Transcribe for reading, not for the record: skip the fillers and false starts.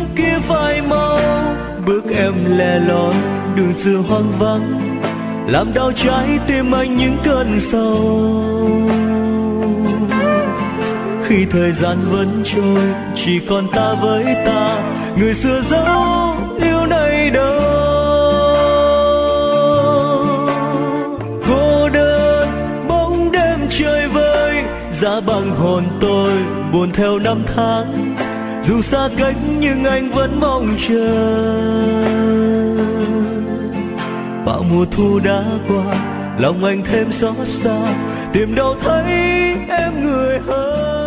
kia phai mau, bước em lẻ loi đường xưa hoang vắng, làm đau trái tim anh những cơn sầu. Khi thời gian vẫn trôi, chỉ còn ta với ta, người xưa dấu yêu này đâu. Cô đơn bóng đêm chơi vơi, giá bằng hồn tôi buồn theo năm tháng. Dù xa cách nhưng anh vẫn mong chờ. Bão mùa thu đã qua, lòng anh thêm xót xa, tìm đâu thấy em người hơn.